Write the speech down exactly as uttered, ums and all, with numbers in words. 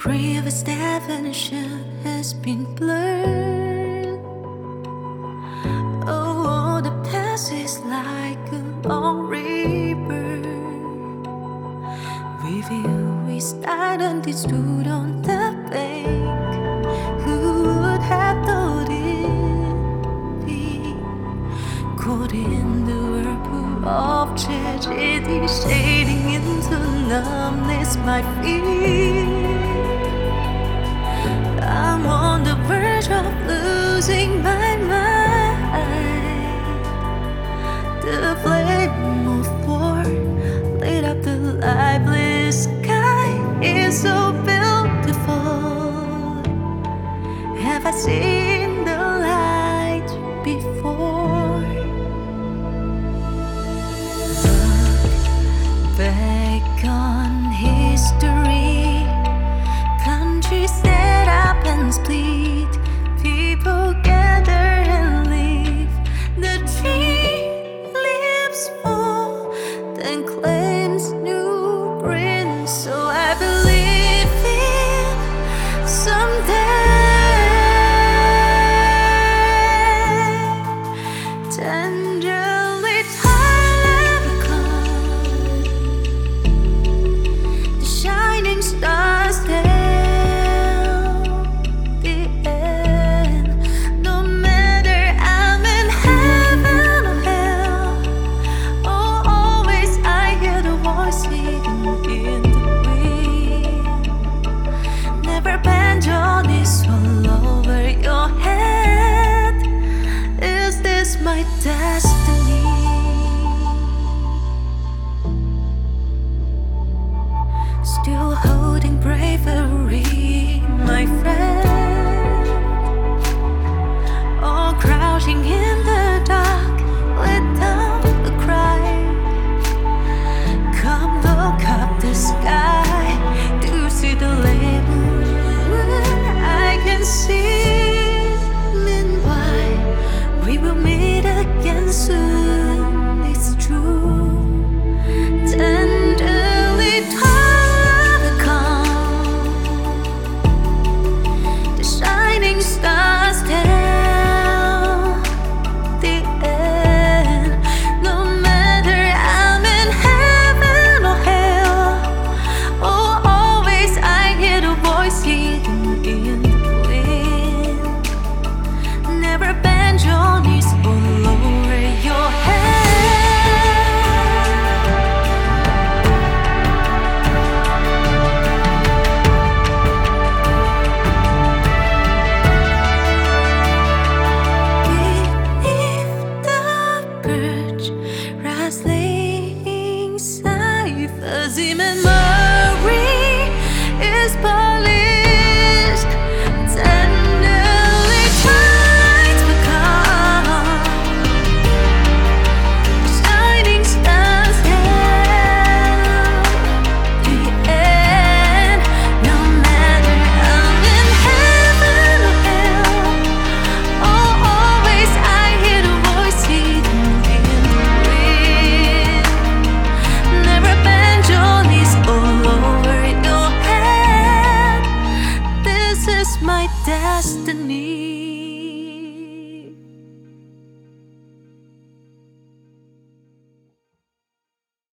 Previous definition has been blurred. Oh, the past is like a long river. We feel we started and stood on the bank. Who would have thought it'd be caught in the whirlpool of tragedy, shading into numbness my feet. I'm on the verge of losing my mind. The flame of war lit up the lifeless sky. It's so beautiful. Have I seen the light before? Look back on history. Countries set up and split. People gather and leave. The tree leaves fall, then claims new green. So I believe in someday. Tenderly time will come. The shining stars there. My destiny, still holding bravery, my friend. All crouching in the dark, let down the cry. Come look up the sky to see the label I can see. Meanwhile, we will meet again soon, it's true. Tenderly time will come. The shining stars tell the end. No matter I'm in heaven or hell, oh, always I hear the voice hidden in the wind. Never bend your knees or lower your head. Beneath the birch, rise late.